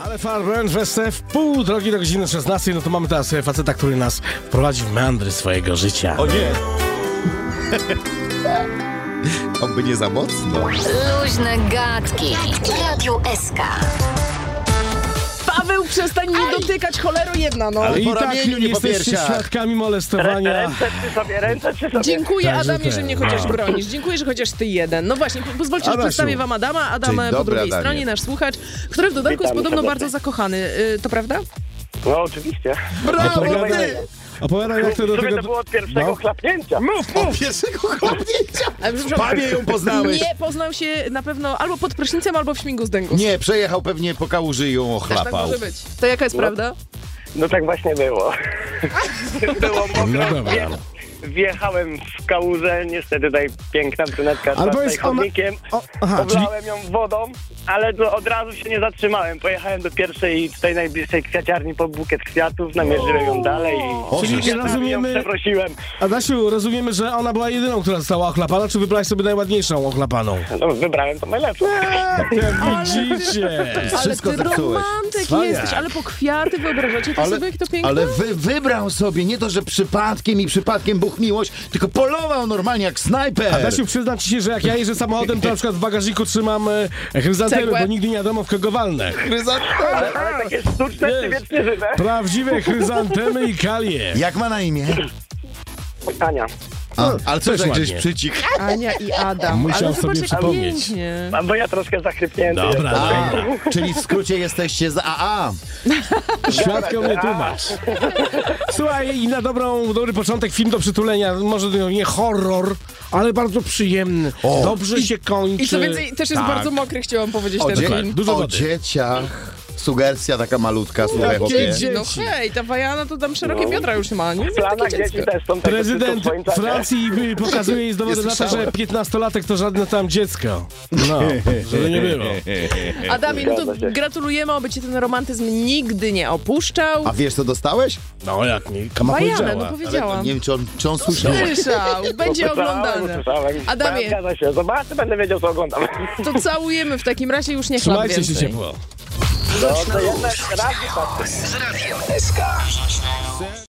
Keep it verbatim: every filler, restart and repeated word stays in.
Ale Farben, Weste w pół drogi do godziny szesnastej, no to mamy teraz faceta, który nas wprowadzi w meandry swojego życia. O nie! Oby nie za mocno. Luźne gadki. Radio S K. Paweł, przestań mnie dotykać, cholero jedna, no. Ale i po tak ramieniu, nie po jesteście piersiach. świadkami molestowania. Ręce przy sobie, ręce przy sobie. Dziękuję, Także Adamie, ten. że mnie chociaż bronisz. Dziękuję, że chociaż ty jeden. No właśnie, po- pozwólcie, że Adasiu. przedstawię wam Adama. Adam Dzień po dobry, drugiej Adamie. stronie, nasz słuchacz, który w dodatku jest Witamy podobno serdecznie. bardzo zakochany. Y, to prawda? No oczywiście. Brawo, Opowiadaj, opowiadaj jak to do W sumie tego... to było od pierwszego No. chlapnięcia. Mów, Od pierwszego chlapnięcia. Ale przepraszam, Panie ją poznałeś. nie, poznał się na pewno albo pod prysznicem, albo w śmigu z dęgu. Nie, przejechał pewnie po kałuży i ją Tak ochlapał. może być. To jaka jest No. prawda? No tak właśnie było. Było No mokro, dobra. wje, wjechałem w kałużę, niestety tutaj piękna brunetka Ale z powiedz, ona- chodnikiem. O, aha, czyli... Oblałem ją wodą, ale to od razu się nie zatrzymałem. Pojechałem do pierwszej, tutaj najbliższej kwiaciarni po bukiet kwiatów, namierzyłem ją dalej i Czyli kwiatami rozumiemy- ją przeprosiłem. Adasiu, rozumiemy, że ona była jedyną, która została ochlapana, czy wybrałeś sobie najładniejszą ochlapaną? No, wybrałem to najlepsze. Jak widzicie! Ale Wszystko ty zepsułeś. romantyk Cwaniak. jesteś, ale po kwiaty wyobrażacie to sobie, jak to piękne? ale wy, wybrał sobie, nie to, że przypadkiem i przypadkiem buch miłość, tylko polował normalnie jak snajper. Adasiu, przyznam ci się, że jak ja jeżdżę samochodem, to na przykład w bagażniku trzymam e, chryzantemy, Cegłę. bo nigdy nie wiadomo w kogo walnę. Ale, ale takie sztuczne czy Wiesz. wiecznie żywe? Prawdziwe chryzantemy i kalie. Jak ma na imię? Ania. A, ale co, też że gdzieś ładnie. przycik? Ania i Adam. Musiał ale sobie zobacz, jak przypomnieć. pięknie. A bo ja troszkę zachrypnięty Dobra, jestem. dobra. Czyli w skrócie jesteście za A A. Świadkom nie tłumacz. Słuchaj, i na dobrą, dobry początek film do przytulenia, może nie horror, ale bardzo przyjemny. O. Dobrze się kończy. I co więcej, też jest Tak. bardzo mokry, chciałam powiedzieć O, ten dzie- film. Dużo o wody. dzieciach. Sugersja taka malutka, słuchaj, Jakie chłopie. dzieci? No hej, ta Wajana to tam szerokie No. biodra już ma, nie? W planach Takie dzieci dziecko. też są takie Prezydent wszystko w swoim czasie. Francji y, pokazuje jej dowody Nie na to, że słyszałem. piętnastolatek to żadne tam dziecko. No, żeby nie było. Adamie, no to Zgadza się. gratulujemy, oby cię ten romantyzm nigdy nie opuszczał. A wiesz co dostałeś? No jak nie, kama Bajanę, powiedziała. no Ale to powiedziałam. nie wiem, czy on, czy on słyszał. Słyszał, będzie Usłyszałem, oglądane. usłyszałem. Adamie. Zgadza się, zobaczę, będę wiedział, co oglądam. To całujemy w takim razie, już nie chlap Trzymajcie się więcej. ciepło. No, to jednak raz wypadł. Z Radiem S K.